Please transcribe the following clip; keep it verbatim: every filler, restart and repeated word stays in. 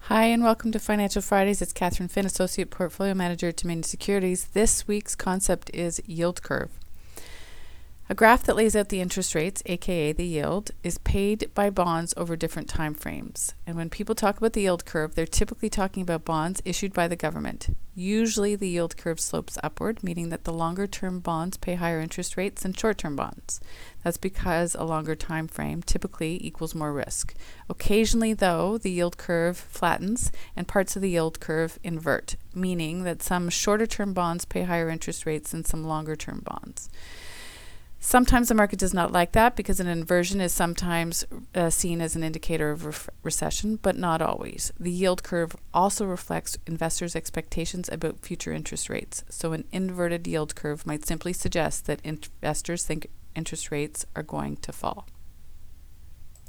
Hi, and welcome to Financial Fridays. It's Catherine Finn, Associate Portfolio Manager at Dominion Securities. This week's concept is yield curve. A graph that lays out the interest rates, aka the yield, is paid by bonds over different time frames. And when people talk about the yield curve, they're typically talking about bonds issued by the government. Usually the yield curve slopes upward, meaning that the longer-term bonds pay higher interest rates than short-term bonds. That's because a longer time frame typically equals more risk. Occasionally, though, the yield curve flattens and parts of the yield curve invert, meaning that some shorter-term bonds pay higher interest rates than some longer-term bonds. Sometimes the market does not like that because an inversion is sometimes uh, seen as an indicator of re- recession, but not always. The yield curve also reflects investors' expectations about future interest rates. So an inverted yield curve might simply suggest that investors think interest rates are going to fall.